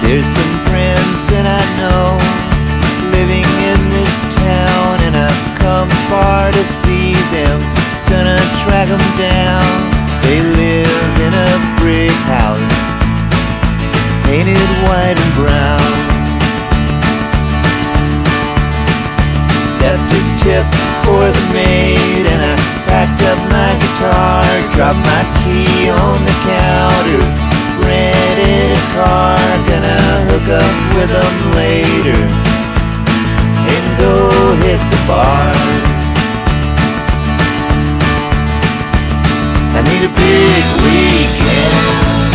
There's some friends that I know living in this town, and I've come far to see them. Gonna track them down. They live in a brick house, painted white and brown. Left a tip for the maid, and I packed up my guitar, dropped my key on the counter, rented a car. Gonna hook up with them later and go hit the bars. I need a big weekend,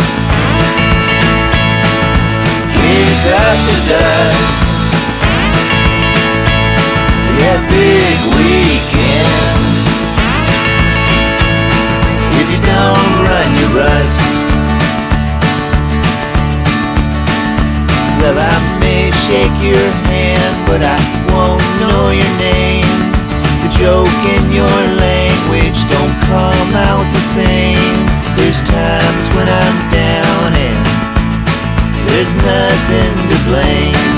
kick up the dust. Yeah, big weekend. If you don't run, you rust. Well, I may shake your hand, but I won't know your name. The joke in your language don't come out the same. There's times when I'm down and there's nothing to blame.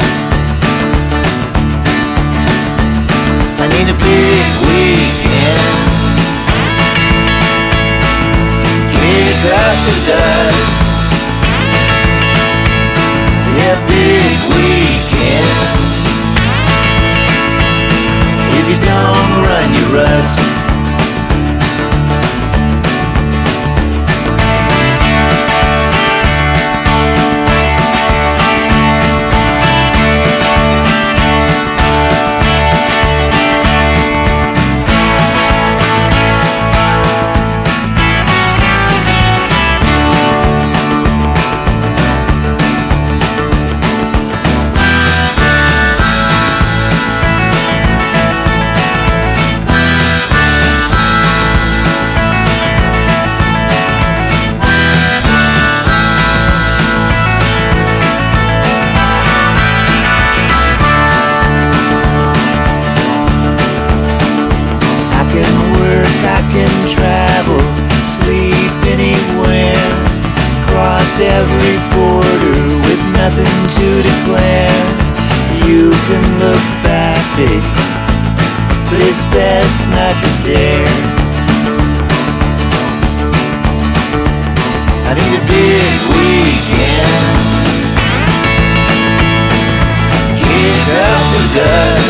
I need a big weekend, kick up the dust. Yeah, big weekend. If you don't run, you rust. Every border with nothing to declare. You can look back, baby, but it's best not to stare. I need a big weekend, kick up the dust.